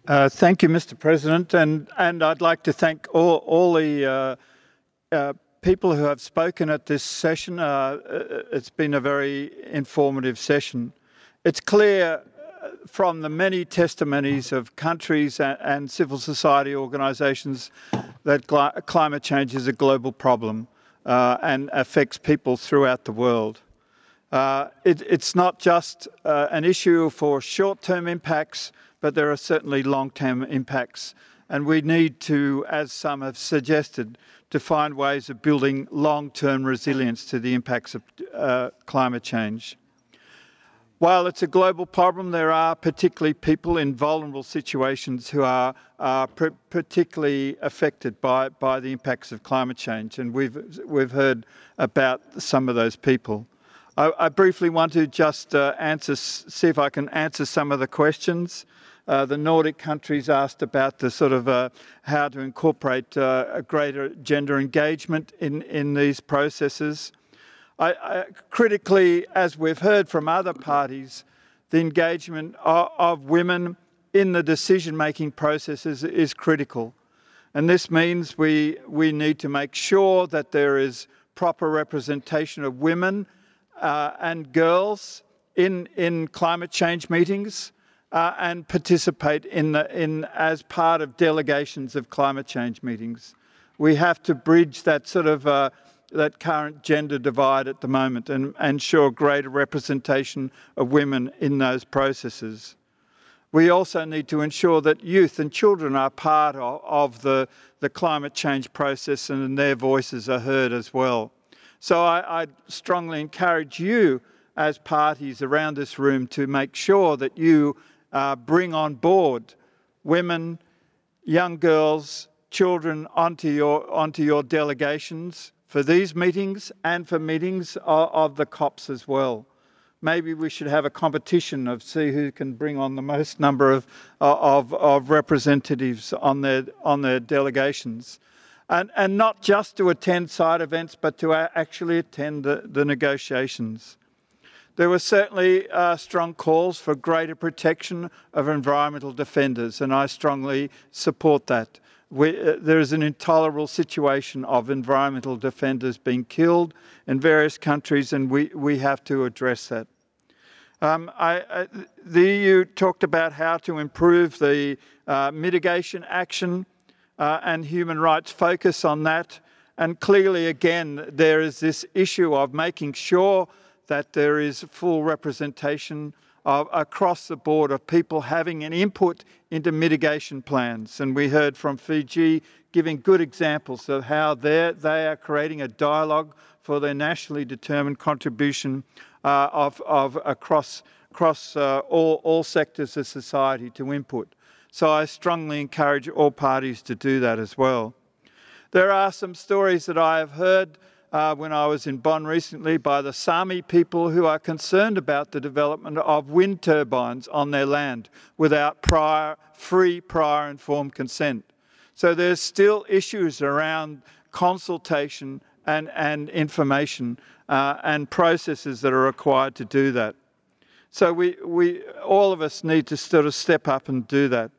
Thank you, Mr. President, and I'd like to thank all the people who have spoken at this session. It's been a very informative session. It's clear from the many testimonies of countries and civil society organisations that climate change is a global problem and affects people throughout the world. It's not just an issue for short-term impacts, but there are certainly long-term impacts. And we need to, as some have suggested, to find ways of building long-term resilience to the impacts of climate change. While it's a global problem, there are particularly people in vulnerable situations who are particularly affected by the impacts of climate change, and we've heard about some of those people. I briefly want to just see if I can answer some of the questions. The Nordic countries asked about the sort of how to incorporate a greater gender engagement in these processes. Critically, as we've heard from other parties, the engagement of women in the decision-making processes is critical. And this means we need to make sure that there is proper representation of women and girls in climate change meetings and participate as part of delegations of climate change meetings. We have to bridge that sort of that current gender divide at the moment and ensure greater representation of women in those processes. We also need to ensure that youth and children are part of the climate change process and their voices are heard as well. So I strongly encourage you as parties around this room to make sure that you bring on board women, young girls, children onto your delegations for these meetings and for meetings of the COPs as well. Maybe we should have a competition of see who can bring on the most number of representatives on their delegations. And not just to attend side events, but to actually attend the negotiations. There were certainly strong calls for greater protection of environmental defenders, and I strongly support that. There is an intolerable situation of environmental defenders being killed in various countries, and we have to address that. The EU talked about how to improve the mitigation action and human rights focus on that. And clearly, again, there is this issue of making sure that there is full representation across the board of people having an input into mitigation plans. And we heard from Fiji giving good examples of how they are creating a dialogue for their nationally determined contribution across all sectors of society to input. So I strongly encourage all parties to do that as well. There are some stories that I have heard when I was in Bonn recently by the Sami people who are concerned about the development of wind turbines on their land without prior informed consent. So there's still issues around consultation and information and processes that are required to do that. So all of us need to sort of step up and do that.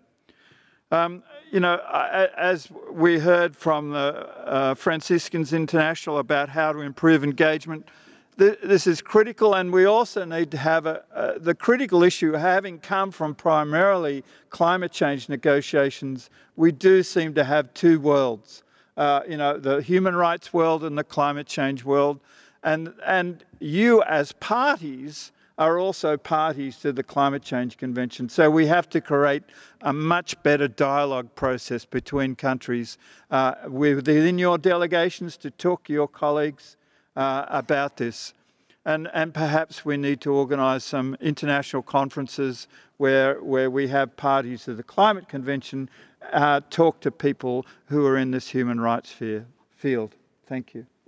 As we heard from the Franciscans International about how to improve engagement, this is critical, and we also need to have the critical issue having come from primarily climate change negotiations. We do seem to have two worlds, the human rights world and the climate change world, and you as parties are also parties to the Climate Change Convention. So we have to create a much better dialogue process between countries within your delegations to talk to your colleagues about this. And perhaps we need to organise some international conferences where we have parties to the Climate Convention talk to people who are in this human rights field. Thank you.